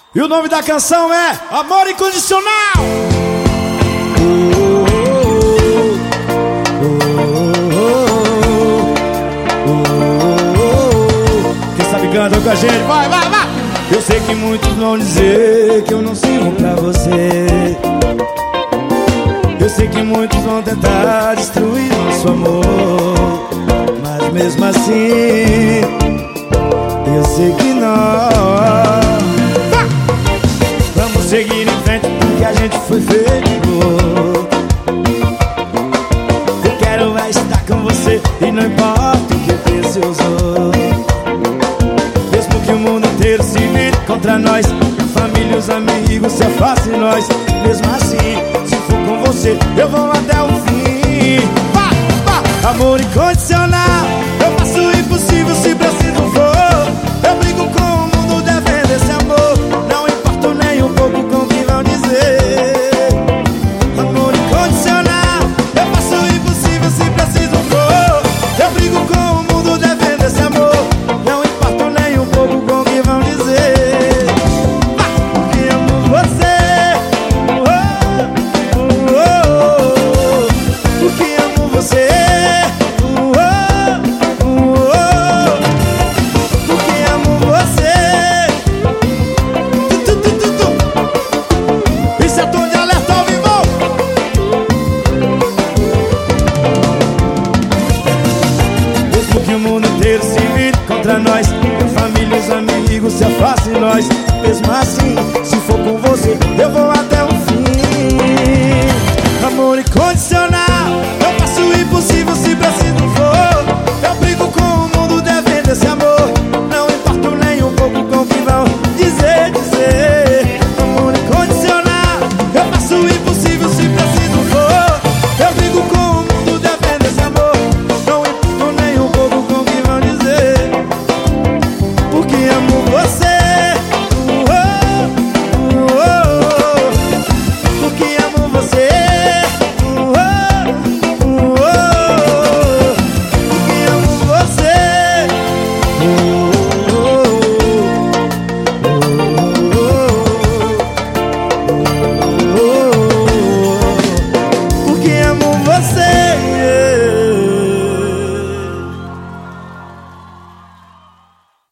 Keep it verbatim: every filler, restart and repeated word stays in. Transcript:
E o nome da canção é Amor Incondicional. Quem sabe canta com a gente, vai, vai, vai. Eu sei que muitos vão dizer que eu não sirvo pra você. Eu sei que muitos vão tentar destruir nosso amor, mas mesmo assim eu sei que nós vamos seguir em frente porque a gente foi feito. Eu quero é estar com você e não importa o que você usou. Mesmo que o mundo inteiro se vire contra nós, a família e os amigos se afastem de nós, mesmo assim, se for com você, eu vou até o fim. Vá, vá. Amor incondicional, eu faço o impossível se preciso for. Eu brigo com o mundo defendo esse amor, não importo nem um pouco com o que vão dizer. Amor incondicional, eu faço o impossível se preciso for. Eu brigo com o mundo defendo esse amor, não importo nem um pouco com o que vão dizer. Vá, porque amo você. Porque amo você. Porque amo você. Tu, tu, tu, tu, tu. Isso é tom de alerta ao vivo. Mesmo que o mundo inteiro se vire contra nós, a família e os amigos se afastem de nós, mesmo assim, se for com você, eu vou até o fim. Amor incondicional.